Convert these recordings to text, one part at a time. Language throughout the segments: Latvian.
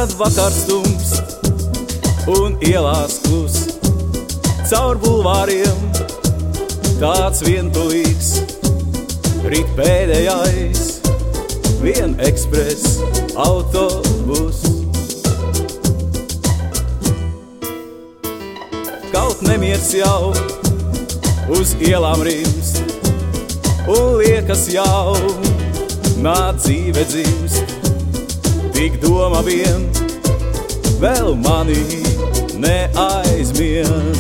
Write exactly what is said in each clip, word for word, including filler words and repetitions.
kad vakars tums un ielās klus, caur bulvāriem tāds vientulīgs, rīt pēdējais vien ekspres autobus. Kaut nemiers jau uz ielām rimst, un liekas jau nāc dzīve dzimst, tik doma vien vēl mani neaizmien.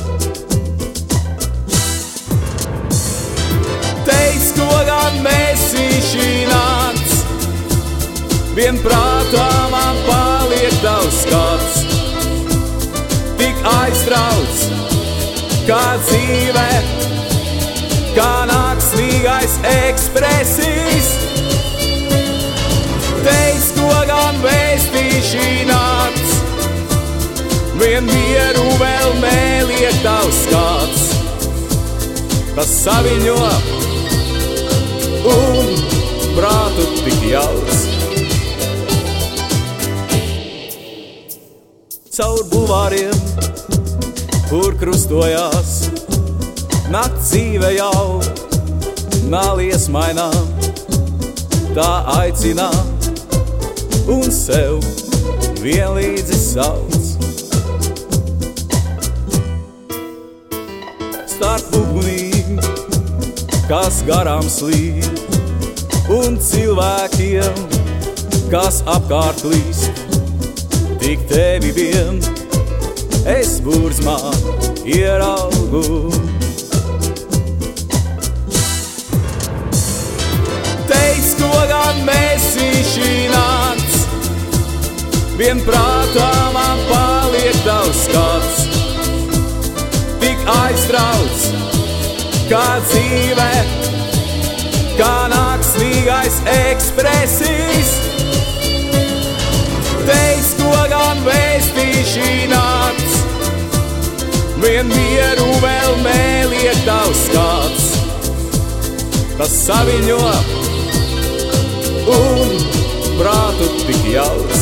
Teic, ko gan mēsīši nāc, vien prātā man paliek tavs skats, tik aiztrauc, kā dzīve, kā nāksnīgais ekspresīs. Teic, ko gan vēstīši nāc, vien mieru vēl mēliek tavs skats, tas saviņo un prātu tik jauc. Caur bulvāriem, kur krustojās, nakts dzīve jau nālies mainā, tā aicinā un sev vienlīdzi sauc. Starp ugunīm, kas garām slīd, un cilvēkiem, kas apkārt līst, tik tevi vien es burzmā ieraugu. Teic, ko gan mēsīši nāc, vien prātā man paliek tavs skats, tik aiztrauc, kā dzīve, kā nāksnīgais ekspresīs. Teic, ko gan vēstīši nāc, vien mieru vēl mēliek tavs skats, tas saviņo un prātu tik jauc.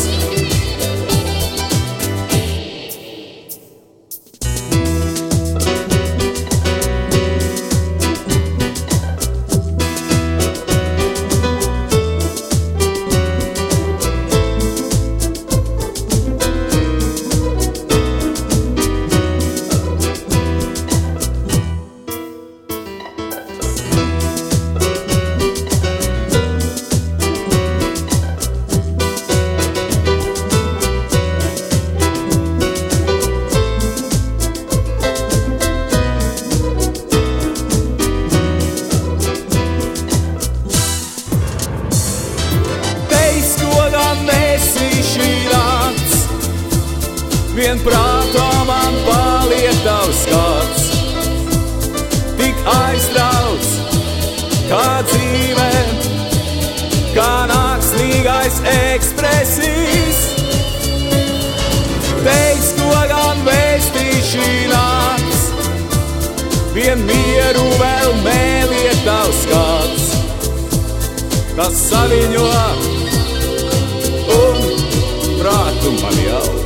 Vien prātā man paliek tavs skats, tik aiztrauc, kā dzīve, kā nāksnīgais ekspresīs. Teic, ko gan vēstīši nāc, vien mieru vēl mēliek tavs skats, kas saviņo un prātu man jauc.